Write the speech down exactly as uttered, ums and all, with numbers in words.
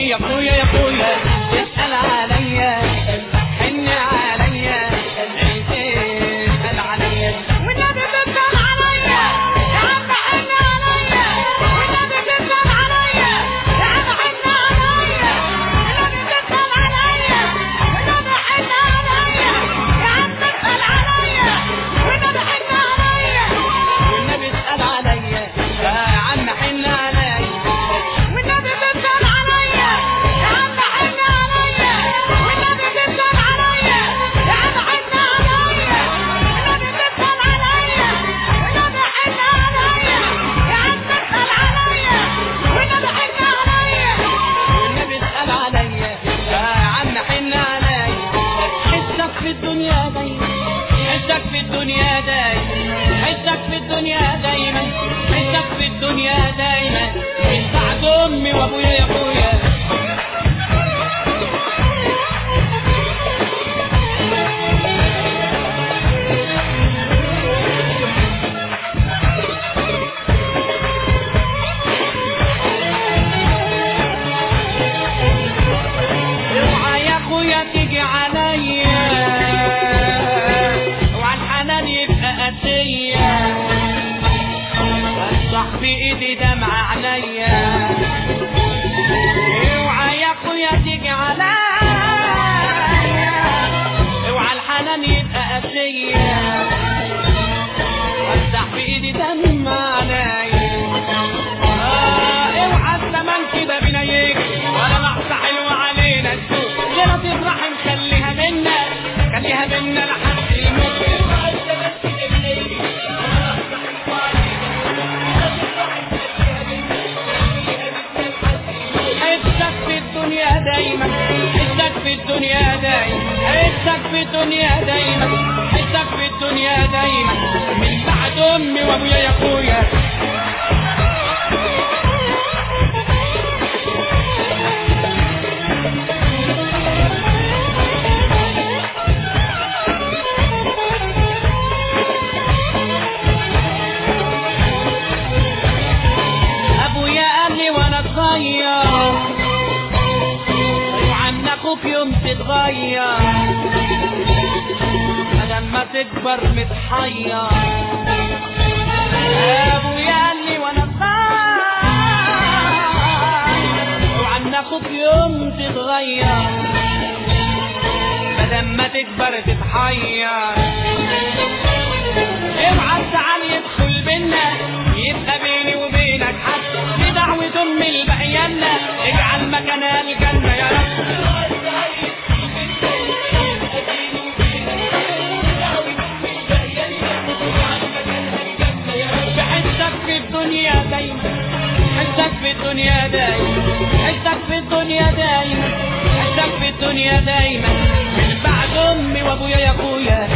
يا اخويا يا اخويا تسأل عليا حن عليا تسأل عليا والنبي تسأل عليا يا عم حن عليا والنبي تسأل عليا يا عم حن عليا والنبي تسأل عليا والنبي حن عليا يا عم تسأل عليا والنبي حن عليا والنبي اسأل عليا يا عم حن عليا والنبي تسأل عليا يا عم حن عليا والنبي تسأل عليا يا عم حن عليا والنبي تسأل عليا والنبي حن عليا يا عم تسأل عليا والنبي حن عليا والنبي اسأل عليا يا عم حن عليا حسك في الدنيا دايما حسك في الدنيا دايما حسك في الدنيا دايما حسك في الدنيا دايما من بعد امي وابويا يا اخويا اوعى يا اخويا تيجي عليا وعلى الحنان يبقى قاسية صاحبي ايدي دمعة عليا اوعى يا اخويا تيجي عليا وعلى الحنان يبقى قاسية صاحبي ايدي دمعة عليا آه اوعى الزمان كده بينا يجري ولا لحظة حلوة علينا تشوف ليلة تفرح نخليها منا خليها منا لحد الموت حسك في الدنيا دايما حسك في الدنيا دايما حسك في الدنيا دايما حسك في الدنيا دايما من بعد امي وابويا يا اخويا ابويا قال لي وانا صغير وعن اخوك يوم تتغير لما تكبر متحير ابويا قال لي وانا صغير وعن اخوك يوم تتغير لما تكبر تتحير اوعى الزعل يدخل بينا يبقى بيني وبينك حد بدعوة ام البقيانة اجعل مكانها الجنة يا رب حسك في الدنيا دايما حسك في الدنيا دايما حسك في الدنيا دايما حسك في الدنيا دايما من بعد امي وابويا يا اخويا